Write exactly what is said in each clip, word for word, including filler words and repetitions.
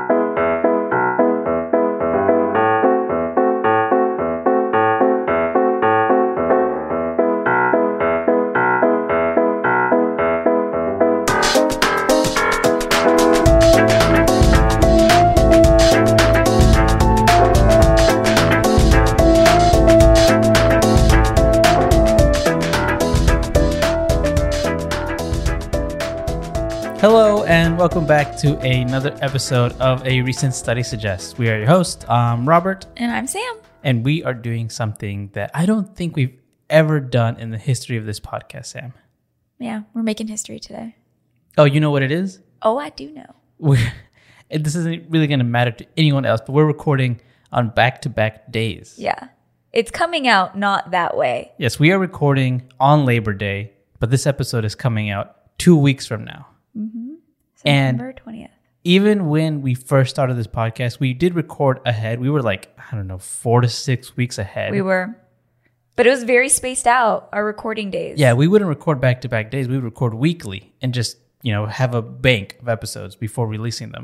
Hello and welcome back to another episode of A Recent Study Suggests. We are your host, I'm Robert. And I'm Sam. And we are doing something that I don't think we've ever done in the history of this podcast, Sam. Yeah, we're making history today. Oh, you know what it is? Oh, I do know. We're, this isn't really going to matter to anyone else, but we're recording on back-to-back days. Yeah. It's coming out not that way. Yes, we are recording on Labor Day, but this episode is coming out two weeks from now. Mm-hmm. September and twentieth. Even when we first started this podcast, we did record ahead. We were like, I don't know, four to six weeks ahead. We were. But it was very spaced out, our recording days. Yeah, we wouldn't record back-to-back days. We would record weekly and just, you know, have a bank of episodes before releasing them.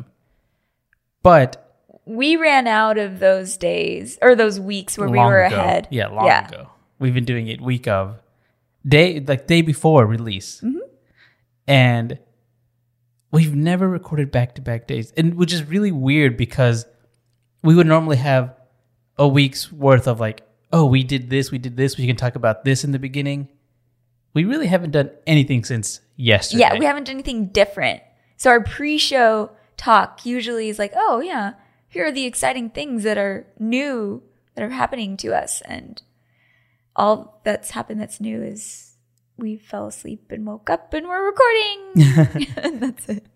But we ran out of those days, or those weeks where we were ago. ahead. Yeah, long yeah. ago. We've been doing it week of, day like day before release. Mm-hmm. And we've never recorded back-to-back days, and which is really weird because we would normally have a week's worth of like, oh, we did this, we did this, we can talk about this in the beginning. We really haven't done anything since yesterday. Yeah, we haven't done anything different. So our pre-show talk usually is like, oh yeah, here are the exciting things that are new, that are happening to us. And all that's happened that's new is we fell asleep and woke up and we're recording. And that's it.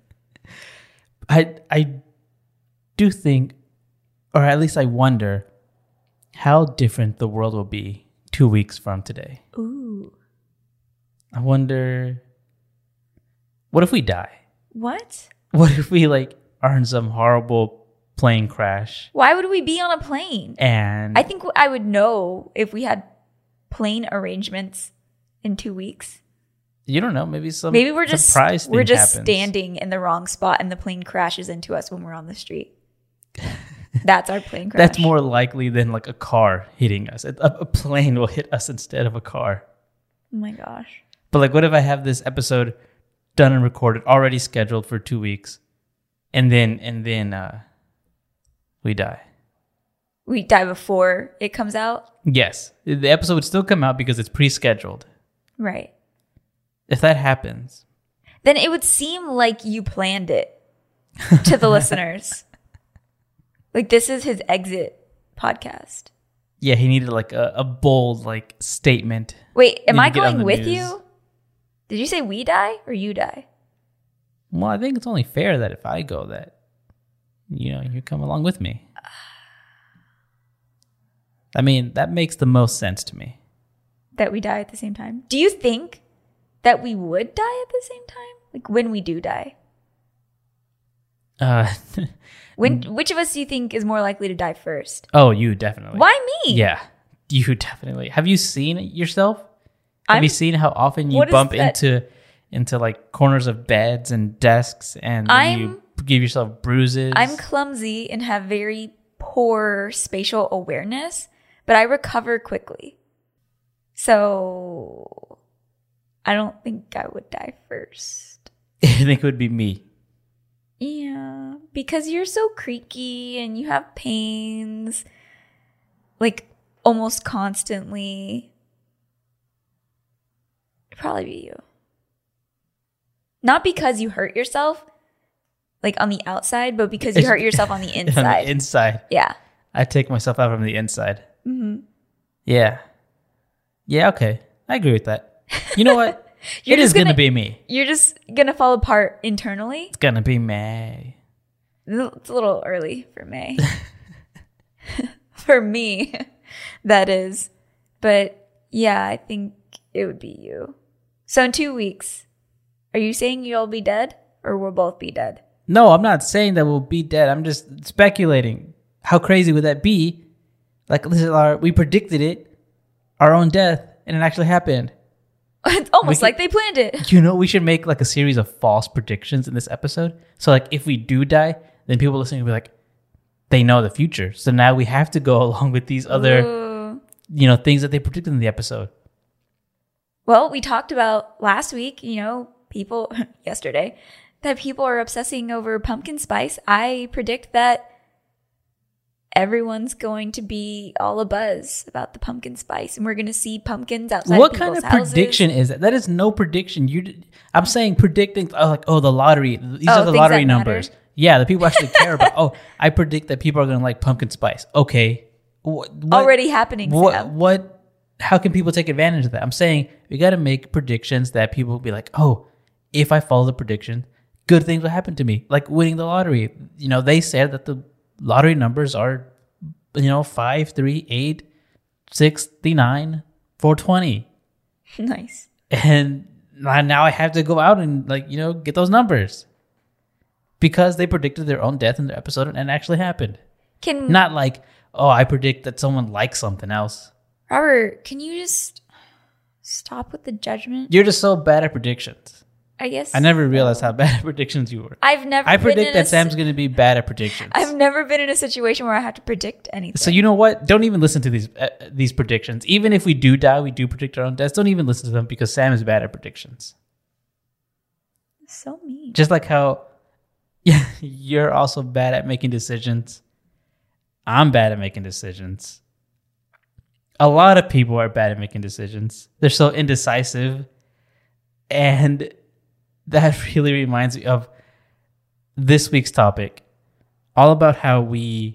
I I do think, or at least I wonder, how different the world will be two weeks from today. Ooh. I wonder, what if we die? What? What if we like are in some horrible plane crash? Why would we be on a plane? And I think I would know if we had plane arrangements in two weeks. You don't know. Maybe some maybe we're just surprise we're just happens. standing in the wrong spot and the plane crashes into us when we're on the street. That's our plane crash. That's more likely than like a car hitting us. A, a plane will hit us instead of a car. Oh my gosh. But like, what if I have this episode done and recorded, already scheduled for two weeks, and then and then uh, we die? We die before it comes out? Yes. The episode would still come out because it's pre-scheduled. Right. If that happens, then it would seem like you planned it to the listeners. Like, this is his exit podcast. Yeah, he needed like a, a bold like statement. Wait, am I going with news. you? Did you say we die or you die? Well, I think it's only fair that if I go, that you know you come along with me. I mean, that makes the most sense to me. That we die at the same time? Do you think that we would die at the same time? Like when we do die? Uh, when, which of us do you think is more likely to die first? Oh, you definitely. Why me? Yeah, you definitely. Have you seen it yourself? Have I'm, you seen how often you bump into into like corners of beds and desks and you give yourself bruises? I'm clumsy and have very poor spatial awareness, but I recover quickly. So I don't think I would die first. I think it would be me. Yeah, because you're so creaky and you have pains like almost constantly. It'd probably be you. Not because you hurt yourself like on the outside, but because you hurt yourself on the inside. On the inside. Yeah. I take myself out from the inside. Mm-hmm. Yeah. Yeah, okay. I agree with that. You know what? It is going to be me. You're just going to fall apart internally? It's going to be me. It's a little early for May. For me, that is. But yeah, I think it would be you. So in two weeks, are you saying you'll be dead or we'll both be dead? No, I'm not saying that we'll be dead. I'm just speculating. How crazy would that be? Like, this is our, we predicted it, our own death, and it actually happened. It's almost could, like they planned it. You know, we should make like a series of false predictions in this episode. So like if we do die, then people listening will be like, they know the future. So now we have to go along with these other, Ooh. you know, things that they predicted in the episode. Well, we talked about last week, you know, people, yesterday, that people are obsessing over pumpkin spice. I predict that everyone's going to be all abuzz about the pumpkin spice, and we're going to see pumpkins outside What of kind people's of houses. prediction is that? That is no prediction. You, I'm saying predicting, oh, like, oh, the lottery. These Oh, are the things lottery that numbers. matter. Yeah, the people actually care about. Oh, I predict that people are going to like pumpkin spice. Okay, what, what, Already happening, What? Sam. What? How can people take advantage of that? I'm saying we got to make predictions that people will be like, oh, if I follow the prediction, good things will happen to me, like winning the lottery. You know, they said that the lottery numbers are, you know, five, three, eight, sixty-nine, four twenty. Nice. And now I have to go out and, like, you know, get those numbers because they predicted their own death in their episode and it actually happened. Can Not like, oh, I predict that someone likes something else. Robert, can you just stop with the judgment? You're just so bad at predictions. I guess I never realized how bad at predictions you were. I've never. I been predict in that a Sam's si- going to be bad at predictions. I've never been in a situation where I have to predict anything. So you know what? Don't even listen to these uh, these predictions. Even if we do die, we do predict our own deaths. Don't even listen to them because Sam is bad at predictions. So mean. Just like how yeah, you're also bad at making decisions. I'm bad at making decisions. A lot of people are bad at making decisions. They're so indecisive. And that really reminds me of this week's topic. All about how we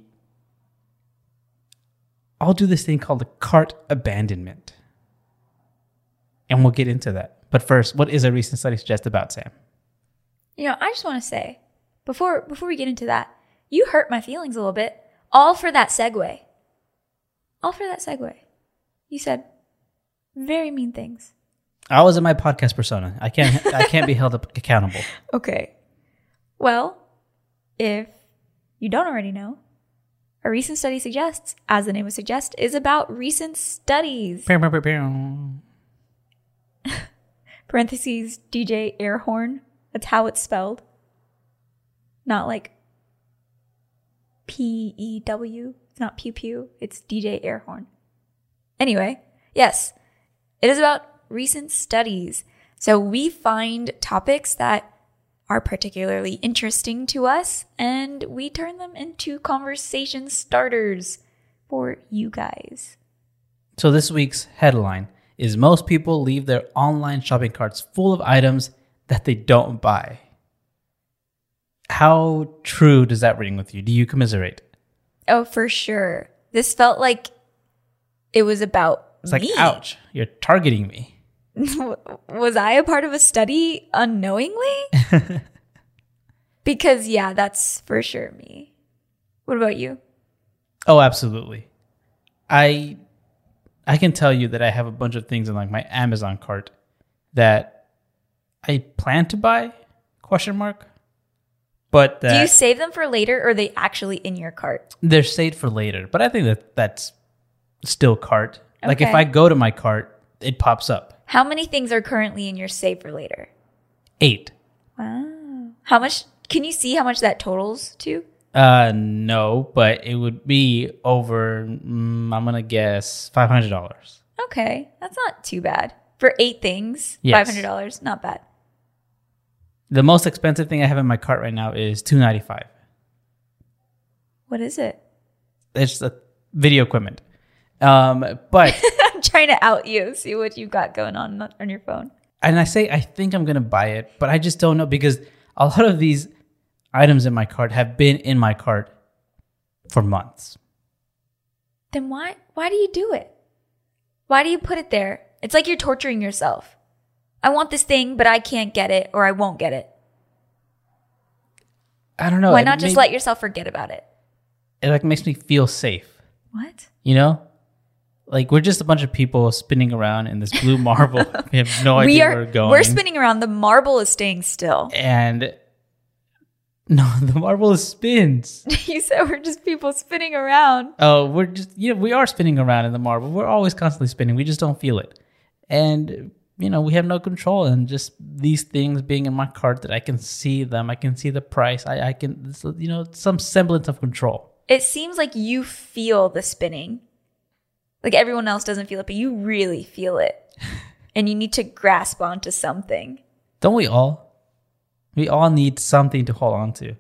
all do this thing called the cart abandonment. And we'll get into that. But first, what is a recent study suggest about, Sam? You know, I just want to say, before before we get into that, you hurt my feelings a little bit. All for that segue. All for that segue. You said very mean things. I was in my podcast persona. I can't I can't be held up accountable. Okay. Well, if you don't already know, a recent study suggests, as the name would suggest, is about recent studies. Pew, pew, pew, pew. Parentheses, D J air horn. That's how it's spelled. Not like P E W. It's not pew pew. It's D J air horn. Anyway, yes, it is about recent studies. So we find topics that are particularly interesting to us and we turn them into conversation starters for you guys. So this week's headline is most people leave their online shopping carts full of items that they don't buy. How true does that ring with you? Do you commiserate? Oh, for sure. This felt like it was about It's like, me. ouch, you're targeting me. Was I a part of a study unknowingly? Because, yeah, that's for sure me. What about you? Oh, absolutely. I I can tell you that I have a bunch of things in like my Amazon cart that I plan to buy, question mark. But that Do you save them for later or are they actually in your cart? they're saved for later. But I think that that's still cart. Like if Okay. I go to my cart, it pops up. How many things are currently in your save for later? Eight. Wow. How much? Can you see how much that totals to? Uh, no, but it would be over, mm, I'm going to guess five hundred dollars. Okay. That's not too bad. For eight things, Yes. five hundred dollars. Not bad. The most expensive thing I have in my cart right now is two hundred ninety-five dollars. What is it? It's the video equipment. Um, but, I'm trying to out you, see what you've got going on on your phone. and I say I think I'm going to buy it, but I just don't know because a lot of these items in my cart have been in my cart for months. Then why why do you do it? Why do you put it there? It's like you're torturing yourself. I want this thing, but I can't get it or I won't get it. I don't know. Why it not just may- let yourself forget about it? It like makes me feel safe, What? you know? Like we're just a bunch of people spinning around in this blue marble. We have no idea we are where we're going. we're spinning around. The marble is staying still. And no, the marble spins. You said we're just people spinning around. Oh, we're just, you know, we are spinning around in the marble. We're always constantly spinning. We just don't feel it. And you know, we have no control, and just these things being in my cart that I can see them, I can see the price, I, I can, you know, some semblance of control. It seems like you feel the spinning. Like everyone else doesn't feel it, but you really feel it. And you need to grasp onto something. Don't we all? We all need something to hold on to.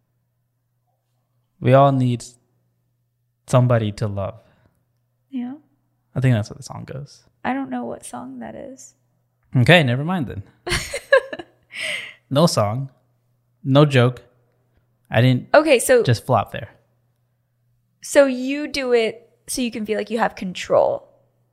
We all need somebody to love. Yeah. I think that's what the song goes. I don't know what song that is. Okay, never mind then. No song. No joke. I didn't Okay, so just flop there. So you do it so you can feel like you have control.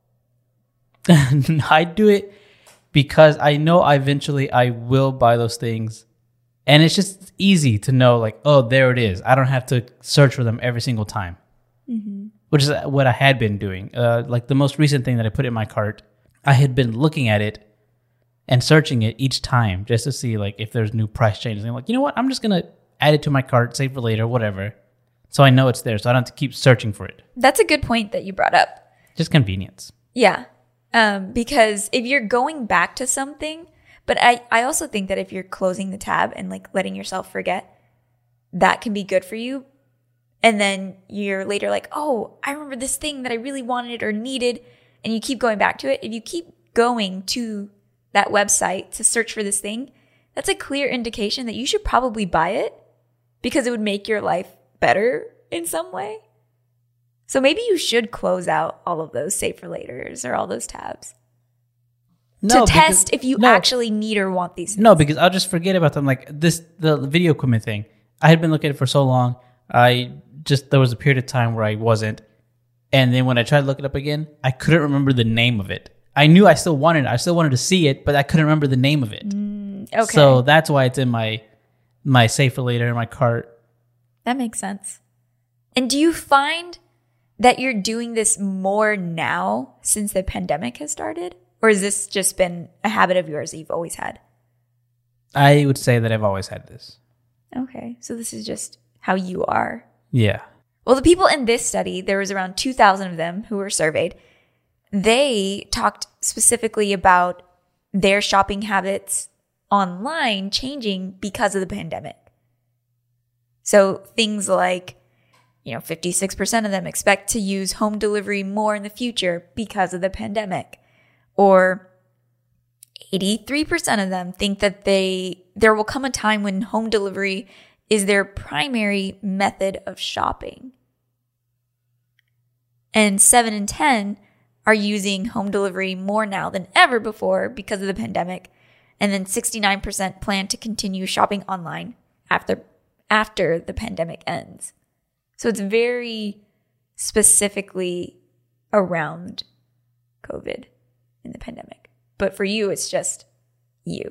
I do it because I know eventually I will buy those things. And it's just easy to know, like, oh, there it is. I don't have to search for them every single time, mm-hmm. which is what I had been doing. Uh, like the most recent thing that I put in my cart, I had been looking at it and searching it each time just to see like if there's new price changes. And I'm like, you know what? I'm just going to add it to my cart, save for later, whatever. So I know it's there, so I don't have to keep searching for it. That's a good point that you brought up. Just convenience. Yeah. Um, because if you're going back to something, but I, I also think that if you're closing the tab and like letting yourself forget, that can be good for you. And then you're later like, oh, I remember this thing that I really wanted or needed. And you keep going back to it. If you keep going to that website to search for this thing, that's a clear indication that you should probably buy it because it would make your life better in some way. So maybe you should close out all of those save for laters or all those tabs. No, to test because, if you no, actually need or want these things. No, because I'll just forget about them. Like this, the video equipment thing. I had been looking at it for so long. I just, there was a period of time where I wasn't. And then when I tried to look it up again, I couldn't remember the name of it. I knew I still wanted it. I still wanted to see it, but I couldn't remember the name of it. Mm, okay. So that's why it's in my, my save for later in my cart. That makes sense. And do you find that you're doing this more now since the pandemic has started? Or has this just been a habit of yours that you've always had? I would say that I've always had this. Okay. So this is just how you are. Yeah. Well, the people in this study, there was around two thousand of them who were surveyed. They talked specifically about their shopping habits online changing because of the pandemic. So things like, you know, fifty-six percent of them expect to use home delivery more in the future because of the pandemic. Or eighty-three percent of them think that they there will come a time when home delivery is their primary method of shopping. And seven in ten are using home delivery more now than ever before because of the pandemic. And then sixty-nine percent plan to continue shopping online after after the pandemic ends. So it's very specifically around COVID in the pandemic. But for you, it's just you.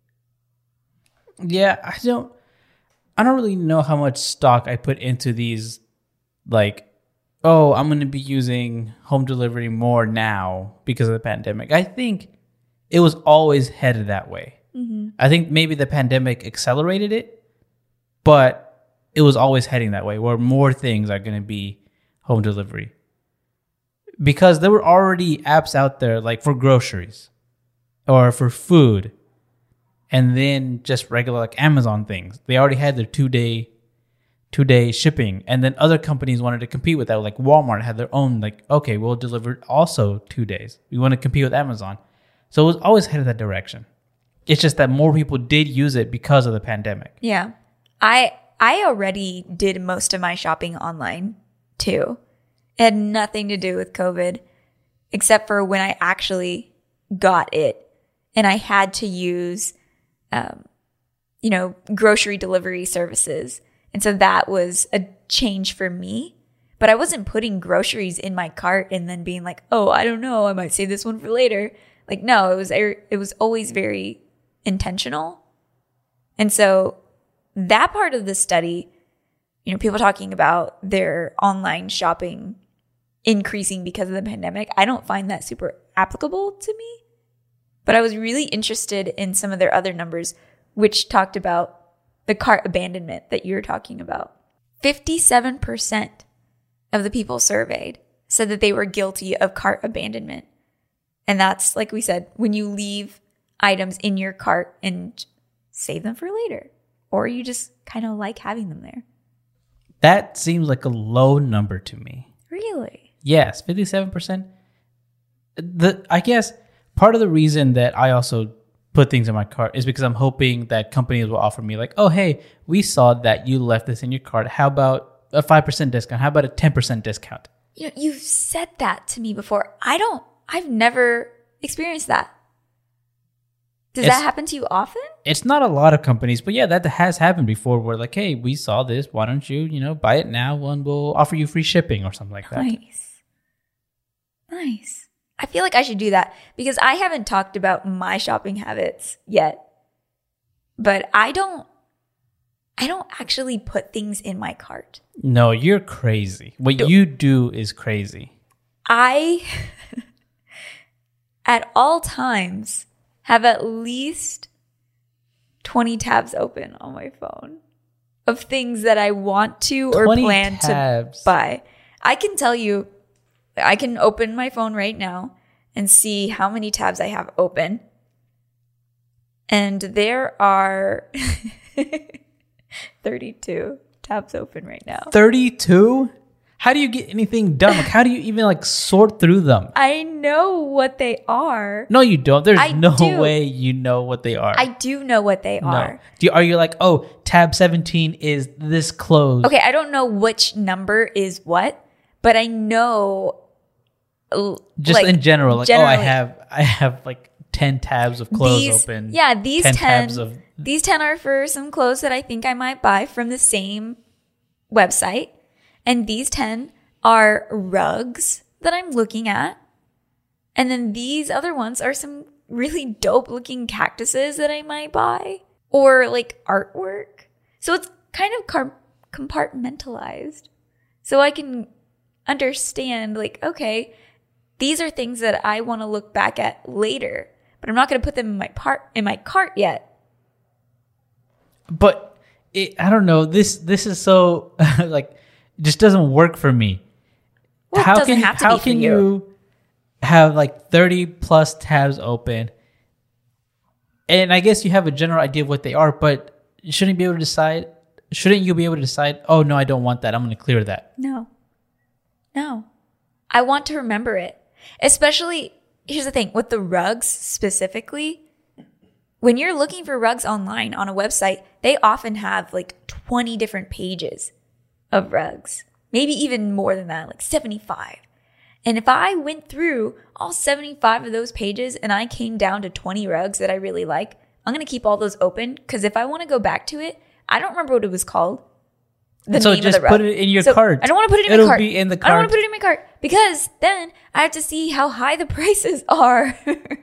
Yeah, I don't I don't really know how much stock I put into these, like, oh, I'm going to be using home delivery more now because of the pandemic. I think it was always headed that way. Mm-hmm. I think maybe the pandemic accelerated it, but it was always heading that way, where more things are going to be home delivery. Because there were already apps out there, like for groceries or for food, and then just regular like Amazon things. They already had their two-day two-day shipping, and then other companies wanted to compete with that. Like Walmart had their own, like, okay, we'll deliver also two days. We want to compete with Amazon. So it was always headed that direction. It's just that more people did use it because of the pandemic. Yeah. I I already did most of my shopping online too. It had nothing to do with COVID, except for when I actually got it and I had to use, um, you know, grocery delivery services. And so that was a change for me. But I wasn't putting groceries in my cart and then being like, oh, I don't know, I might save this one for later. Like, no, it was it was always very intentional. And so that part of the study, you know, people talking about their online shopping increasing because of the pandemic, I don't find that super applicable to me. But I was really interested in some of their other numbers, which talked about the cart abandonment that you're talking about. fifty-seven percent of the people surveyed said that they were guilty of cart abandonment. And that's, like we said, when you leave items in your cart and save them for later. Or you just kind of like having them there. That seems like a low number to me. Really? Yes, fifty-seven percent. The I guess part of the reason that I also put things in my cart is because I'm hoping that companies will offer me like, oh, hey, we saw that you left this in your cart. How about a five percent discount? How about a ten percent discount? You know, you've said that to me before. I don't, I've never experienced that. Does It's- that happen to you often? It's not a lot of companies, but yeah, that has happened before where like, hey, we saw this. Why don't you, you know, buy it now and we'll offer you free shipping or something like that. Nice. Nice. I feel like I should do that because I haven't talked about my shopping habits yet. But I don't I don't actually put things in my cart. No, you're crazy. What No. you do is crazy. I at all times have at least twenty tabs open on my phone of things that I want to or twenty plan tabs. to buy. I can tell you, I can open my phone right now and see how many tabs I have open. And there are thirty-two tabs open right now. thirty-two? How do you get anything done? Like, how do you even like sort through them? I know what they are. No, you don't. There's I no do. way you know what they are. I do know what they no. are. Do you, are you like, oh, tab seventeen is this close? Okay, I don't know which number is what, but I know l- Just like, in general, like, oh, I generally, have, I have like ten tabs of clothes these, open. Yeah, these ten ten, tabs of. these ten are for some clothes that I think I might buy from the same website. And these ten are rugs that I'm looking at. And then these other ones are some really dope looking cactuses that I might buy or like artwork. So it's kind of car- compartmentalized. So I can understand like, okay, these are things that I want to look back at later, but I'm not going to put them in my part in my cart yet. But it, I don't know. This this is so like just doesn't work for me. Well, it how doesn't can have to how be for can you. you have like thirty plus tabs open? And I guess you have a general idea of what they are, but shouldn't you be able to decide? Shouldn't you be able to decide? Oh no, I don't want that. I'm going to clear that. No. No. I want to remember it. Especially, here's the thing, with the rugs specifically, when you're looking for rugs online on a website, they often have like twenty different pages of rugs. Maybe even more than that, like seventy-five. And if I went through all seventy-five of those pages and I came down to twenty rugs that I really like, I'm going to keep all those open because if I want to go back to it, I don't remember what it was called. The So name just of the rug. put it in your So cart. I don't want to put it in It'll my cart. be in the I don't cart. want to put it in my cart because then I have to see how high the prices are.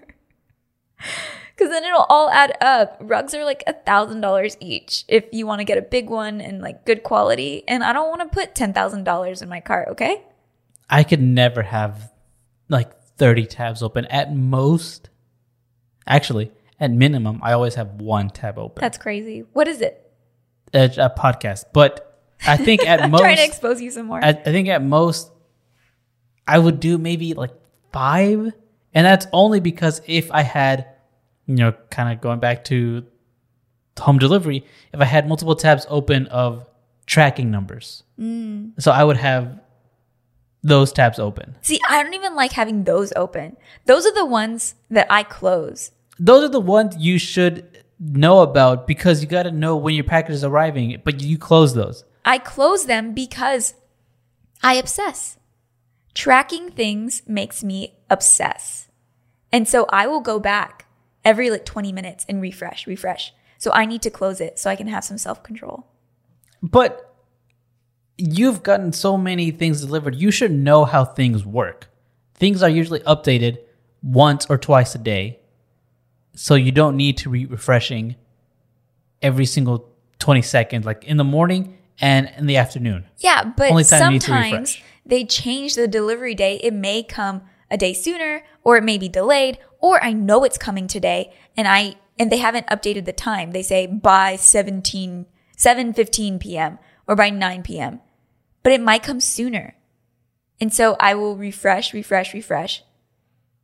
Because then it'll all add up. Rugs are like a thousand dollars each if you want to get a big one and like good quality. And I don't want to put ten thousand dollars in my cart. Okay. I could never have like thirty tabs open at most. Actually, at minimum, I always have one tab open. That's crazy. What is it? a, a podcast, but I think at I'm most, trying to expose you some more. I, I think at most, I would do maybe like five, and that's only because if I had, you know, kind of going back to home delivery, if I had multiple tabs open of tracking numbers, Mm. so I would have those tabs open. See, I don't even like having those open. Those are the ones that I close. Those are the ones you should know about because you got to know when your package is arriving, but you close those. I close them because I obsess. Tracking things makes me obsess. And so I will go back every like twenty minutes and refresh, refresh. So I need to close it so I can have some self-control. But you've gotten so many things delivered. You should know how things work. Things are usually updated once or twice a day. So you don't need to be refreshing every single twenty seconds, like in the morning and in the afternoon. Yeah, but Only time you need to sometimes refresh. they change the delivery day. It may come a day sooner, or it may be delayed, or I know it's coming today and I and they haven't updated the time. They say by seventeen, seven fifteen p.m. or by nine p.m. But it might come sooner. And so I will refresh, refresh, refresh.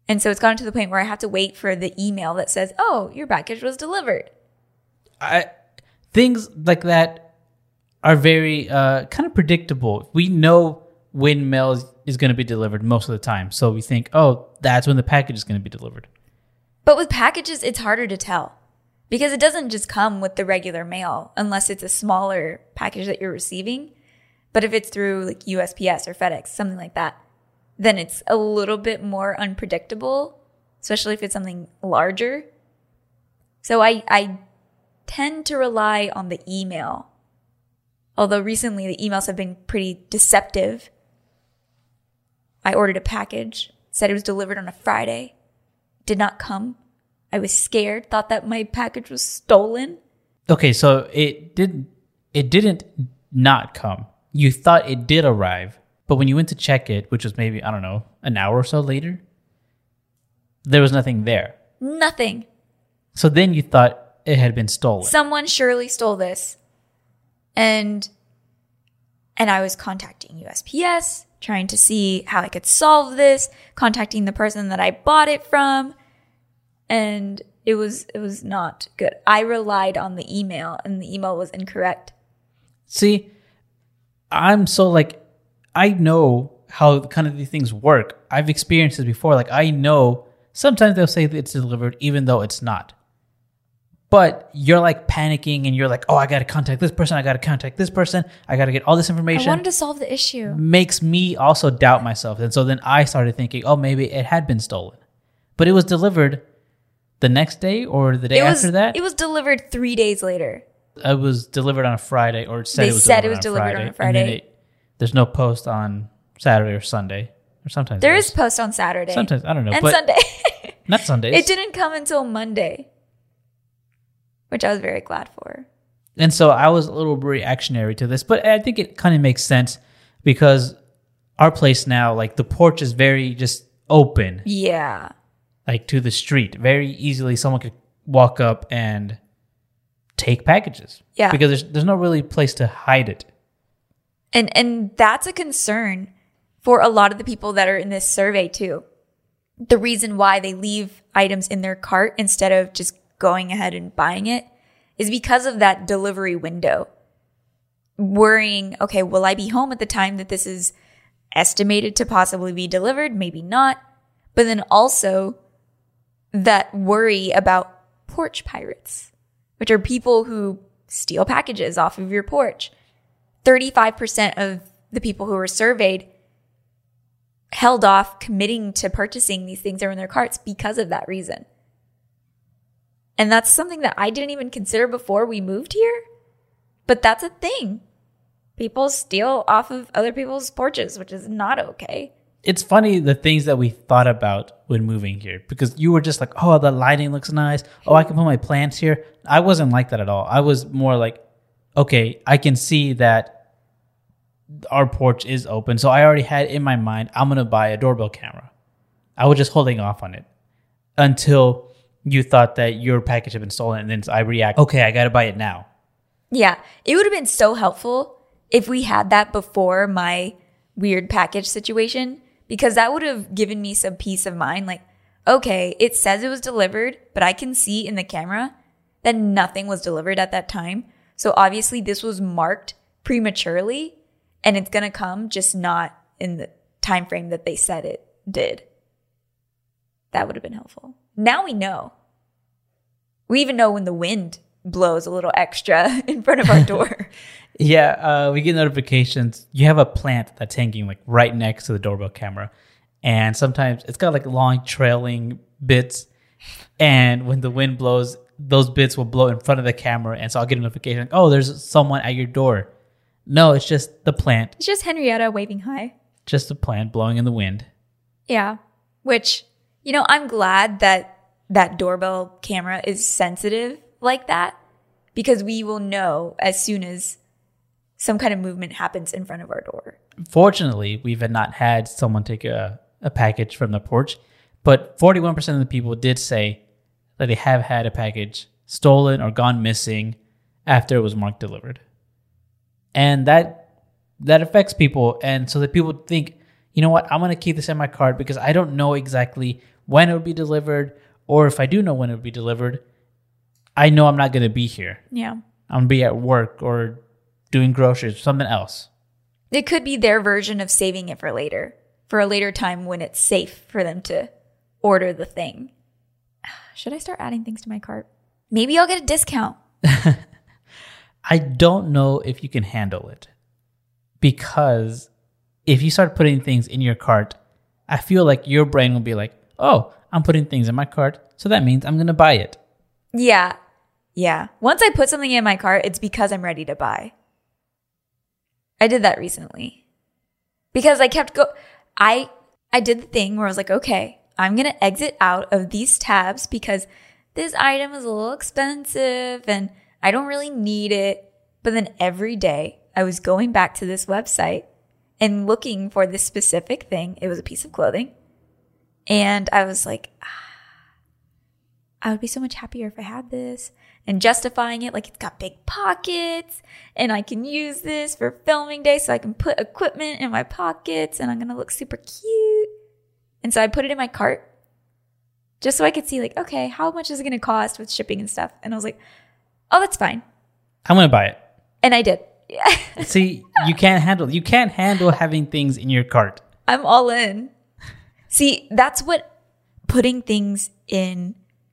And so it's gotten to the point where I have to wait for the email that says, oh, your package was delivered. I things like that are very uh, kind of predictable. We know when mail is, is going to be delivered most of the time. So we think, oh, that's when the package is going to be delivered. But with packages, it's harder to tell because it doesn't just come with the regular mail unless it's a smaller package that you're receiving. But if it's through like U S P S or FedEx, something like that, then it's a little bit more unpredictable, especially if it's something larger. So I, I tend to rely on the email. Although recently the emails have been pretty deceptive. I ordered a package, said it was delivered on a Friday, did not come. I was scared, thought that my package was stolen. Okay, so it didn't it didn't not come. You thought it did arrive, but when you went to check it, which was maybe, I don't know, an hour or so later, there was nothing there. Nothing. So then you thought it had been stolen. Someone surely stole this. And and I was contacting U S P S, trying to see how I could solve this, contacting the person that I bought it from, and it was it was not good. I relied on the email, and the email was incorrect. See, I'm so like, I know how kind of these things work. I've experienced this before. Like, I know sometimes they'll say that it's delivered even though it's not. But you're like panicking and you're like, oh, I got to contact this person. I got to contact this person. I got to get all this information. I wanted to solve the issue. Makes me also doubt myself. And so then I started thinking, oh, maybe it had been stolen. But it was delivered the next day or the day it was, after that? It was delivered three days later. It was delivered on a Friday, or it said they it was said delivered, it was on, delivered a Friday, on a Friday. And then it, there's no post on Saturday or Sunday. Or sometimes there is post on Saturday. Sometimes, I don't know. And but Sunday. Not Sundays. It didn't come until Monday, which I was very glad for. And so I was a little reactionary to this, but I think it kind of makes sense because our place now, like the porch is very just open. Yeah. Like to the street. Very easily someone could walk up and take packages. Yeah. Because there's there's no really place to hide it. And and that's a concern for a lot of the people that are in this survey too. The reason why they leave items in their cart instead of just going ahead and buying it is because of that delivery window. Worrying, okay, will I be home at the time that this is estimated to possibly be delivered? Maybe not. But then also that worry about porch pirates, which are people who steal packages off of your porch. thirty-five percent of the people who were surveyed held off committing to purchasing these things that are in their carts because of that reason. And that's something that I didn't even consider before we moved here. But that's a thing. People steal off of other people's porches, which is not okay. It's funny the things that we thought about when moving here, because you were just like, oh, the lighting looks nice. Oh, I can put my plants here. I wasn't like that at all. I was more like, okay, I can see that our porch is open. So I already had in my mind, I'm going to buy a doorbell camera. I was just holding off on it until you thought that your package had been stolen. And then I react, okay, I got to buy it now. Yeah, it would have been so helpful if we had that before my weird package situation, because that would have given me some peace of mind. Like, okay, it says it was delivered, but I can see in the camera that nothing was delivered at that time. So obviously this was marked prematurely and it's going to come, just not in the time frame that they said it did. That would have been helpful. Now we know. We even know when the wind blows a little extra in front of our door. Yeah, uh, we get notifications. You have a plant that's hanging like right next to the doorbell camera. And sometimes it's got like long trailing bits. And when the wind blows, those bits will blow in front of the camera. And so I'll get a notification like, oh, there's someone at your door. No, it's just the plant. It's just Henrietta waving hi. Just the plant blowing in the wind. Yeah, which, you know, I'm glad that that doorbell camera is sensitive like that, because we will know as soon as some kind of movement happens in front of our door. Fortunately, we've not had someone take a, a package from the porch, but forty-one percent of the people did say that they have had a package stolen or gone missing after it was marked delivered. And that that affects people. And so that people think, you know what, I'm going to keep this in my cart because I don't know exactly when it would be delivered, or if I do know when it would be delivered, I know I'm not going to be here. Yeah. I'm going to be at work or doing groceries, something else. It could be their version of saving it for later, for a later time when it's safe for them to order the thing. Should I start adding things to my cart? Maybe I'll get a discount. I don't know if you can handle it, because if you start putting things in your cart, I feel like your brain will be like, oh, I'm putting things in my cart, so that means I'm going to buy it. Yeah. Yeah. Once I put something in my cart, it's because I'm ready to buy. I did that recently. Because I kept go I I did the thing where I was like, okay, I'm going to exit out of these tabs because this item is a little expensive and I don't really need it. But then every day I was going back to this website and looking for this specific thing. It was a piece of clothing. And I was like, ah, I would be so much happier if I had this. And justifying it like it's got big pockets and I can use this for filming day so I can put equipment in my pockets and I'm going to look super cute. And so I put it in my cart just so I could see like, okay, how much is it going to cost with shipping and stuff? And I was like, oh, that's fine. I'm going to buy it. And I did. Yeah. See, you can't handle, you can't handle having things in your cart. I'm all in. See, that's what putting things in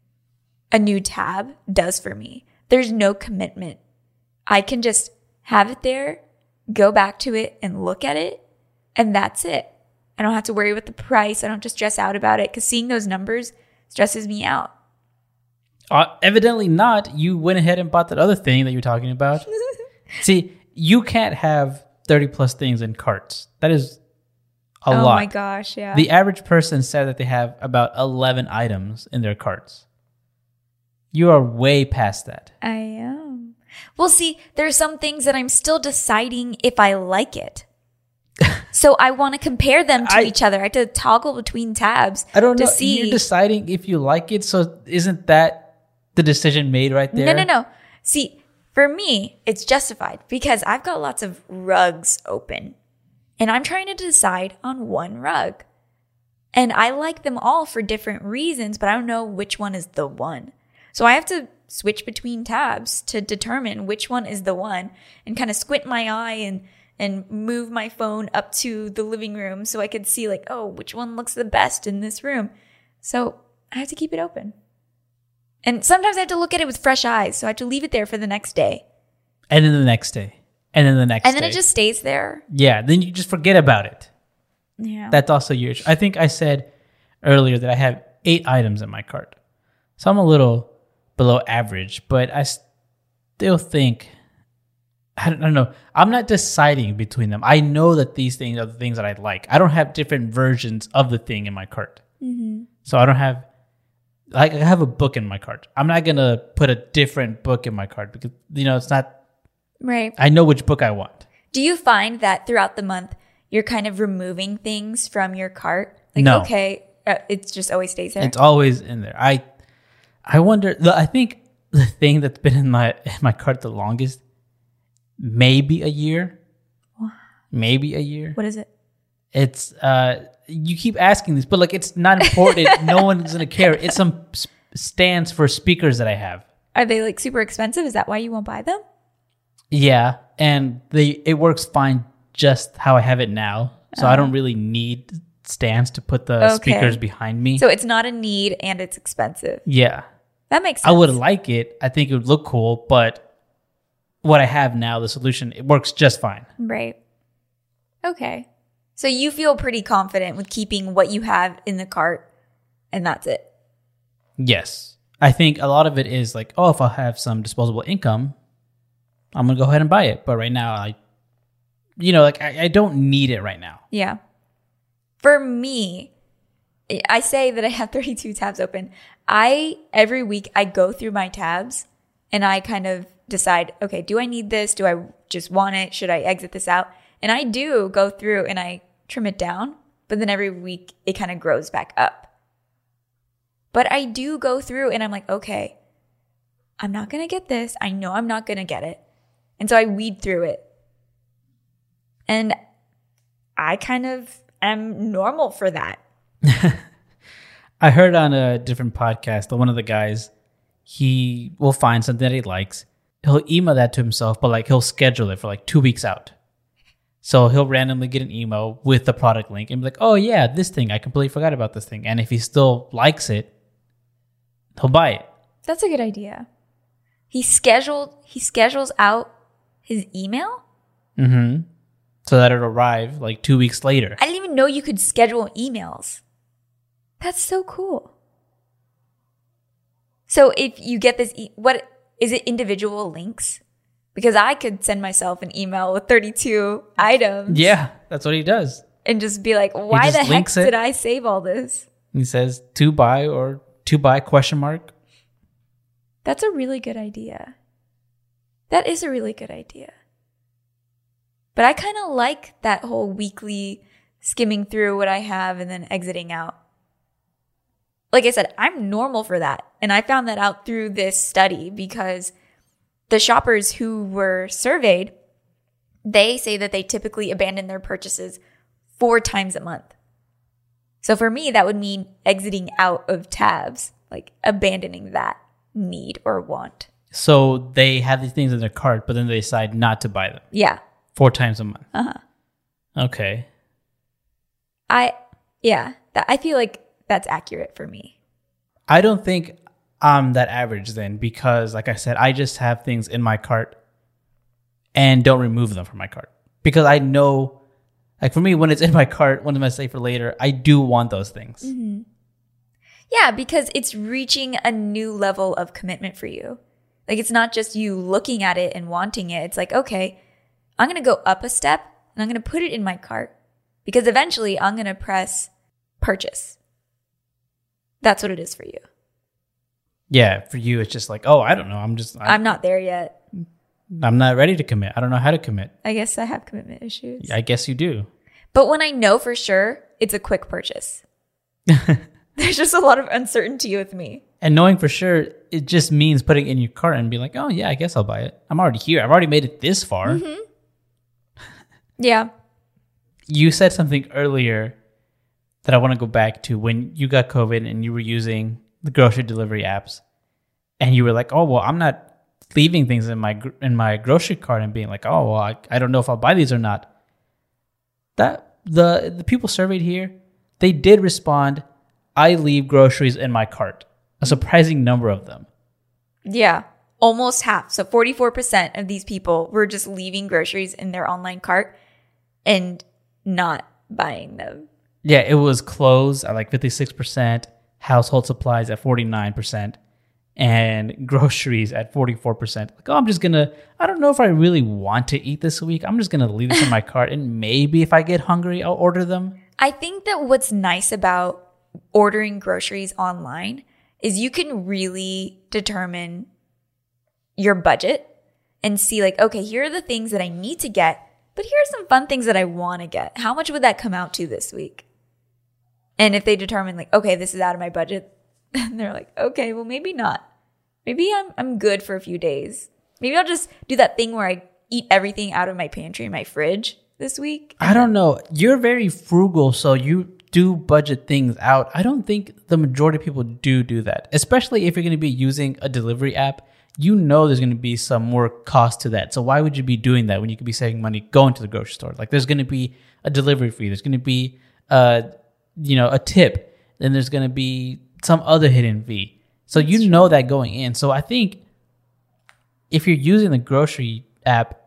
a new tab does for me. There's no commitment. I can just have it there, go back to it and look at it, and that's it. I don't have to worry about the price. I don't have to stress out about it because seeing those numbers stresses me out. Uh, evidently not. You went ahead and bought that other thing that you're talking about. See, you can't have thirty plus things in carts. That is a oh lot. Oh my gosh, yeah. The average person said that they have about eleven items in their carts. You are way past that. I am. Well, see, there's some things that I'm still deciding if I like it. So I want to compare them to I, each other. I have to toggle between tabs I don't to know. see. You're deciding if you like it, so isn't that the decision made right there? No, no, no. See, for me, it's justified because I've got lots of rugs open and I'm trying to decide on one rug. And I like them all for different reasons, but I don't know which one is the one. So I have to switch between tabs to determine which one is the one and kind of squint my eye and, and move my phone up to the living room so I could see like, oh, which one looks the best in this room. So I have to keep it open. And sometimes I have to look at it with fresh eyes. So I have to leave it there for the next day. And then the next day. And then the next day. And then day. it just stays there. Yeah. Then you just forget about it. Yeah. That's also yours. I think I said earlier that I have eight items in my cart. So I'm a little below average, but I still think, I don't, I don't know. I'm not deciding between them. I know that these things are the things that I like. I don't have different versions of the thing in my cart. Mm-hmm. So I don't have, like, I have a book in my cart. I'm not going to put a different book in my cart because, you know, it's not, right. I know which book I want. Do you find that throughout the month, you're kind of removing things from your cart? Like, no. okay, uh, it just always stays there? It's always in there. I I wonder, I think the thing that's been in my in my cart the longest, maybe a year. Maybe a year. What is it? It's, uh, you keep asking this, but like, it's not important. No one's going to care. It's some s- stands for speakers that I have. Are they like super expensive? Is that why you won't buy them? Yeah. And they, it works fine just how I have it now. So Oh. I don't really need stands to put the Okay. speakers behind me. So it's not a need and it's expensive. Yeah. That makes I sense. would like it. I think it would look cool, but what I have now, the solution, it works just fine. Right. Okay. So you feel pretty confident with keeping what you have in the cart and that's it. Yes. I think a lot of it is like, oh, if I have some disposable income, I'm going to go ahead and buy it. But right now, I, you know, like I, I don't need it right now. Yeah. For me, I say that I have thirty-two tabs open. I, every week, I go through my tabs and I kind of decide, okay, do I need this? Do I just want it? Should I exit this out? And I do go through and I trim it down, but then every week it kind of grows back up. But I do go through and I'm like, okay, I'm not going to get this. I know I'm not going to get it. And so I weed through it. And I kind of am normal for that. I heard on a different podcast that one of the guys, he will find something that he likes. He'll email that to himself, but like he'll schedule it for like two weeks out. So he'll randomly get an email with the product link and be like, oh yeah, this thing, I completely forgot about this thing. And if he still likes it, he'll buy it. That's a good idea. He scheduled, he schedules out his email? Mm-hmm. So that it'll arrive like two weeks later. I didn't even know you could schedule emails. That's so cool. So if you get this, e- what is it, individual links? Because I could send myself an email with thirty-two items. Yeah, that's what he does. And just be like, why the heck did I save all this? He says to buy or to buy question mark. That's a really good idea. That is a really good idea. But I kind of like that whole weekly skimming through what I have and then exiting out. Like I said, I'm normal for that. And I found that out through this study because the shoppers who were surveyed, they say that they typically abandon their purchases four times a month. So for me, that would mean exiting out of tabs, like abandoning that need or want. So they have these things in their cart, but then they decide not to buy them. Yeah. Four times a month. Uh-huh. Okay. I, yeah, that, I feel like that's accurate for me. I don't think I'm that average then because, like I said, I just have things in my cart and don't remove them from my cart. Because I know, like for me, when it's in my cart, when I'm going to save for later, I do want those things. Mm-hmm. Yeah, because it's reaching a new level of commitment for you. Like it's not just you looking at it and wanting it. It's like, okay, I'm going to go up a step and I'm going to put it in my cart because eventually I'm going to press purchase. That's what it is for you. Yeah, for you, it's just like, oh, I don't know. I'm just, I'm, I'm not there yet. I'm not ready to commit. I don't know how to commit. I guess I have commitment issues. I guess you do. But when I know for sure, it's a quick purchase. There's just a lot of uncertainty with me. And knowing for sure, it just means putting it in your cart and be like, oh, yeah, I guess I'll buy it. I'm already here. I've already made it this far. Mm-hmm. Yeah. You said something earlier that I want to go back to when you got COVID and you were using the grocery delivery apps. And you were like, oh, well, I'm not leaving things in my in my grocery cart and being like, oh, well, I, I don't know if I'll buy these or not. That the the people surveyed here, they did respond, I leave groceries in my cart. A surprising number of them. Yeah, almost half. So forty-four percent of these people were just leaving groceries in their online cart and not buying them. Yeah, it was clothes at like fifty-six percent, household supplies at forty-nine percent, and groceries at forty-four percent. Like, oh, I'm just going to, I don't know if I really want to eat this week. I'm just going to leave this in my cart, and maybe if I get hungry, I'll order them. I think that what's nice about ordering groceries online is you can really determine your budget and see like, okay, here are the things that I need to get, but here are some fun things that I want to get. How much would that come out to this week? And if they determine like, okay, this is out of my budget, then they're like, okay, well, maybe not. Maybe I'm I'm good for a few days. Maybe I'll just do that thing where I eat everything out of my pantry and my fridge this week. I don't know. You're very frugal, so you do budget things out. I don't think the majority of people do do that, especially if you're going to be using a delivery app. You know there's going to be some more cost to that. So why would you be doing that when you could be saving money going to the grocery store? Like there's going to be a delivery fee. There's going to be, uh, you know, a tip. Then there's going to be some other hidden fee. So you That's know true. that going in. So I think if you're using the grocery app,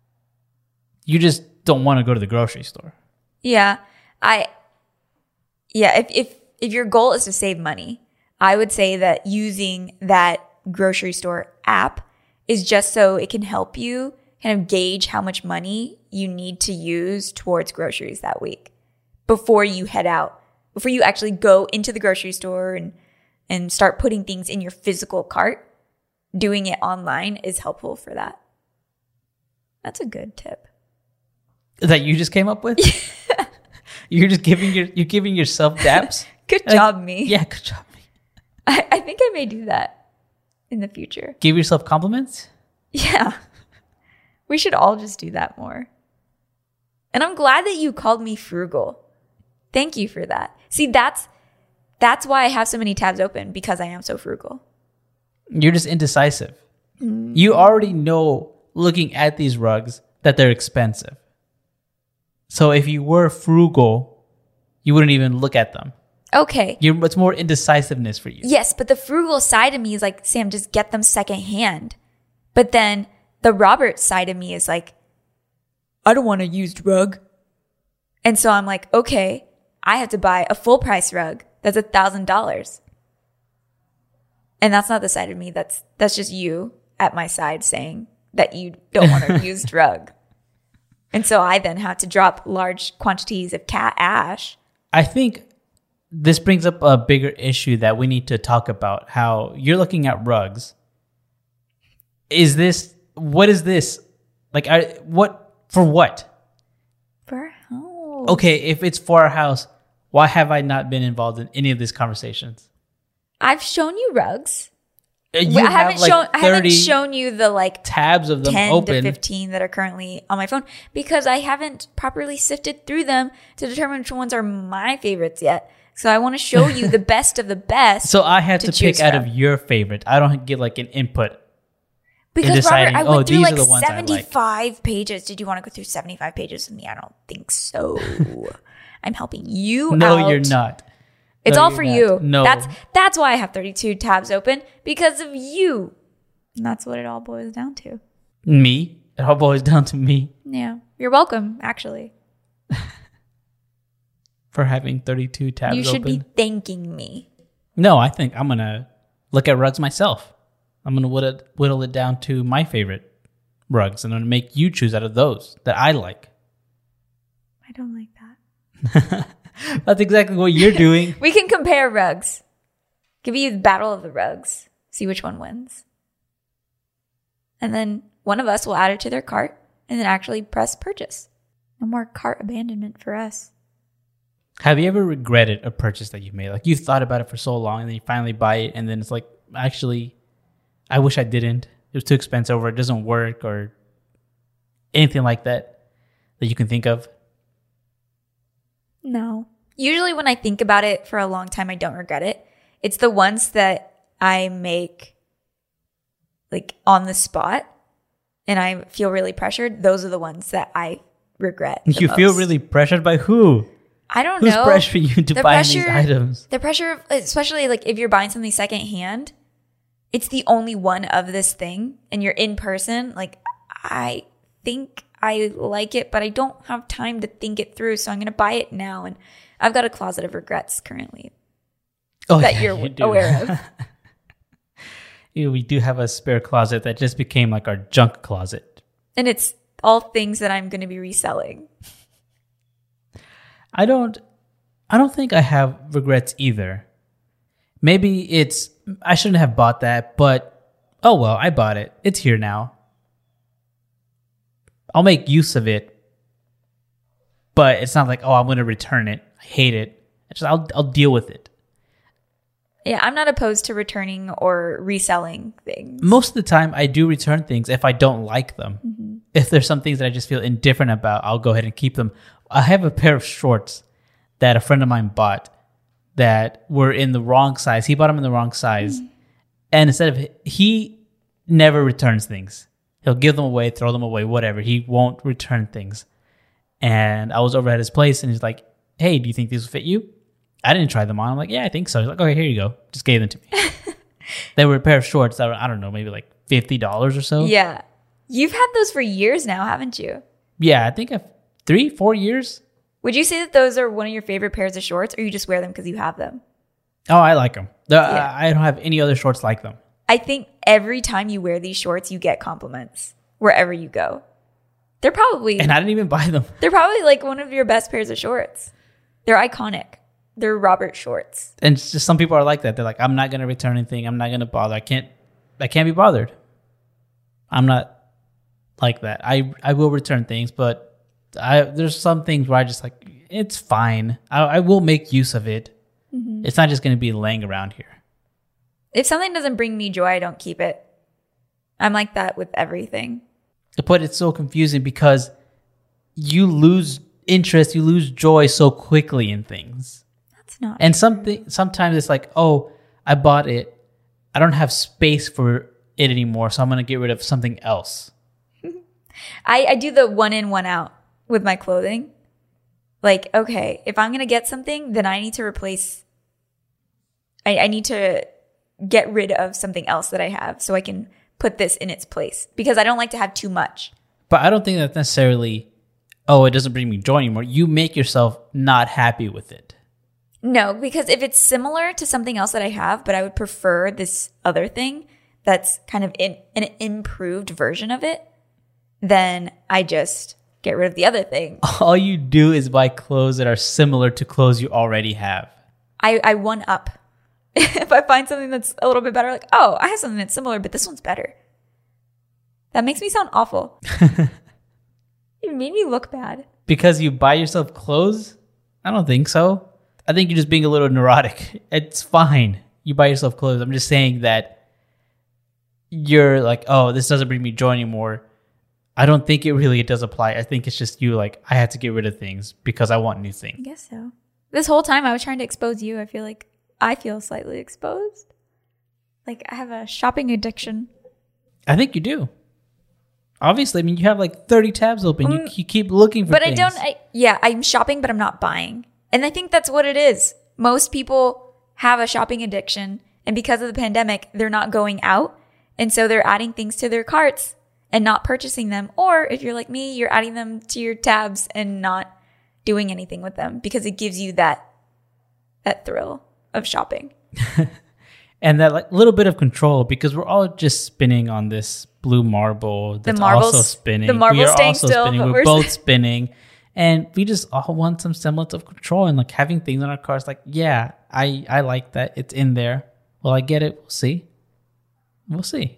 you just don't want to go to the grocery store. Yeah. I, yeah. If, if, if your goal is to save money, I would say that using that grocery store app is just so it can help you kind of gauge how much money you need to use towards groceries that week before you head out, before you actually go into the grocery store and, and start putting things in your physical cart. Doing it online is helpful for that. That's a good tip. That you just came up with? You're just giving your you're giving yourself daps? Good like, job, me. Yeah, good job, me. I, I think I may do that in the future. Give yourself compliments? Yeah. We should all just do that more. And I'm glad that you called me frugal. Thank you for that. See, that's That's why I have so many tabs open, because I am so frugal. You're just indecisive. Mm. You already know, looking at these rugs, that they're expensive. So if you were frugal, you wouldn't even look at them. Okay. You're, it's more indecisiveness for you. Yes, but the frugal side of me is like, Sam, just get them secondhand. But then the Robert side of me is like, I don't want a used rug. And so I'm like, okay, I have to buy a full price rug that's a thousand dollars. And that's not the side of me. That's that's just you at my side saying that you don't want a used rug. And so I then have to drop large quantities of cat ash. I think this brings up a bigger issue that we need to talk about. How you're looking at rugs. Is this, what is this? Like, I, what, for what? For our house. Okay, if it's for our house, why have I not been involved in any of these conversations? I've shown you rugs. You I have haven't like shown I haven't shown you the like tabs of them ten open. to fifteen that are currently on my phone, because I haven't properly sifted through them to determine which ones are my favorites yet. So I want to show you the best of the best. So I have to, to pick from. out of your favorite. I don't get like an input. Because deciding, Robert, I went oh, through like the ones seventy-five like. pages. Did you want to go through seventy-five pages with me? I don't think so. I'm helping you no, out. No, you're not. It's no, all for not. you. No. That's that's why I have thirty-two tabs open, because of you. And that's what it all boils down to. Me? It all boils down to me. Yeah. You're welcome, actually. For having thirty-two tabs open. You should open. be thanking me. No, I think I'm going to look at rugs myself. I'm going to whittle, whittle it down to my favorite rugs, and I'm going to make you choose out of those that I like. I don't like that. That's exactly what you're doing. We can compare rugs. Give you the battle of the rugs. See which one wins. And then one of us will add it to their cart and then actually press purchase. No more cart abandonment for us. Have you ever regretted a purchase that you made? Like, you've thought about it for so long and then you finally buy it, and then it's like, actually, I wish I didn't. It was too expensive, or it doesn't work, or anything like that that you can think of? No. Usually when I think about it for a long time, I don't regret it. It's the ones that I make like on the spot and I feel really pressured. Those are the ones that I regret. You most. feel really pressured by who? I don't Who's know. Who's pressuring you to the buy pressure, these items? The pressure, of, especially like if you're buying something secondhand, it's the only one of this thing and you're in person. Like, I think I like it, but I don't have time to think it through. So I'm going to buy it now. And I've got a closet of regrets currently oh, that yeah, you're you do. aware of. Yeah, we do have a spare closet that just became like our junk closet. And it's all things that I'm going to be reselling. I don't, I don't think I have regrets either. Maybe it's, I shouldn't have bought that, but oh well, I bought it. It's here now. I'll make use of it, but it's not like, oh, I'm going to return it. I hate it. I just, I'll, I'll deal with it. Yeah, I'm not opposed to returning or reselling things. Most of the time, I do return things if I don't like them. Mm-hmm. If there's some things that I just feel indifferent about, I'll go ahead and keep them. I have a pair of shorts that a friend of mine bought that were in the wrong size. He bought them in the wrong size. Mm-hmm. And instead of, he never returns things. He'll give them away, throw them away, whatever. He won't return things. And I was over at his place and he's like, hey, do you think these will fit you? I didn't try them on. I'm like, yeah, I think so. He's like, okay, here you go. Just gave them to me. They were a pair of shorts that were, I don't know, maybe like fifty dollars or so. Yeah. You've had those for years now, haven't you? Yeah, I think I've, three, four years. Would you say that those are one of your favorite pairs of shorts, or you just wear them because you have them? Oh, I like them. The, Yeah. I don't have any other shorts like them. I think every time you wear these shorts, you get compliments wherever you go. They're probably And I didn't even buy them. they're probably like one of your best pairs of shorts. They're iconic. They're Robert shorts. And it's just some people are like that. They're like, I'm not going to return anything. I'm not going to bother. I can't, I can't be bothered. I'm not like that. I, I will return things, but I, there's some things where I just like, it's fine. I, I will make use of it. Mm-hmm. It's not just going to be laying around here. If something doesn't bring me joy, I don't keep it. I'm like that with everything. But it's so confusing because you lose interest, you lose joy so quickly in things. That's It's not. And something sometimes it's like, oh, I bought it. I don't have space for it anymore, so I'm going to get rid of something else. I, I do the one in, one out with my clothing. Like, okay, if I'm going to get something, then I need to replace, I, I need to get rid of something else that I have so I can put this in its place because I don't like to have too much. But I don't think that's necessarily, oh, it doesn't bring me joy anymore. You make yourself not happy with it. No, because if it's similar to something else that I have, but I would prefer this other thing that's kind of in, an improved version of it, then I just get rid of the other thing. All you do is buy clothes that are similar to clothes you already have. I, I one up. If I find something that's a little bit better, like, oh, I have something that's similar, but this one's better. That makes me sound awful. It made me look bad. Because you buy yourself clothes? I don't think so. I think you're just being a little neurotic. It's fine. You buy yourself clothes. I'm just saying that you're like, oh, this doesn't bring me joy anymore. I don't think it really does apply. I think it's just you like, I had to get rid of things because I want new things. I guess so. This whole time I was trying to expose you. I feel like I feel slightly exposed. Like I have a shopping addiction. I think you do. Obviously, I mean, you have like thirty tabs open. Um, you, you keep looking for but things. But I don't, I, yeah, I'm shopping, but I'm not buying. And I think that's what it is. Most people have a shopping addiction. And because of the pandemic, they're not going out. And so they're adding things to their carts and not purchasing them. Or if you're like me, you're adding them to your tabs and not doing anything with them because it gives you that that thrill of shopping. And that like little bit of control because we're all just spinning on this blue marble that's the marbles, also spinning. The marble's we are staying also still. Spinning. We're, we're both spinning. And we just all want some semblance of control and like having things on our cars. Like, yeah, I, I like that. It's in there. Well, I get it. We'll see. We'll see.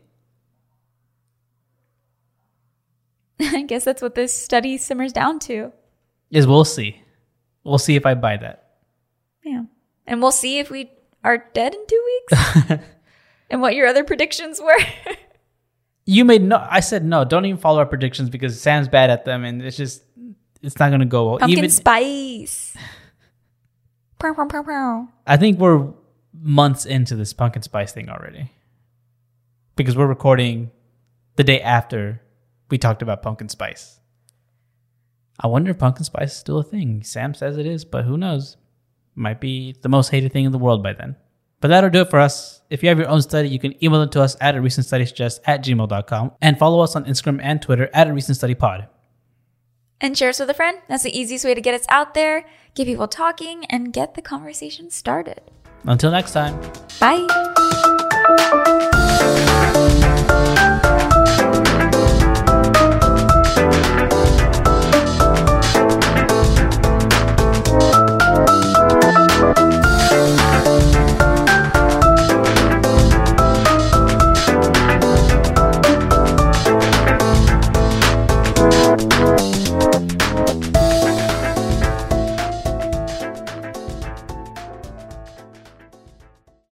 I guess that's what this study simmers down to. Is we'll see. We'll see if I buy that. Yeah. And we'll see if we are dead in two weeks. And what your other predictions were. You made no. I said no. Don't even follow our predictions because Sam's bad at them, and it's just it's not going to go well. Pumpkin even, spice. Pow, pow, pow, pow. I think we're months into this pumpkin spice thing already, because we're recording the day after we talked about pumpkin spice. I wonder if pumpkin spice is still a thing. Sam says it is, but who knows? Might be the most hated thing in the world by then. But that'll do it for us. If you have your own study, you can email it to us at a recent study suggest at gmail dot com and follow us on Instagram and Twitter at a recent study pod. And share us with a friend. That's the easiest way to get us out there, get people talking, and get the conversation started. Until next time. Bye.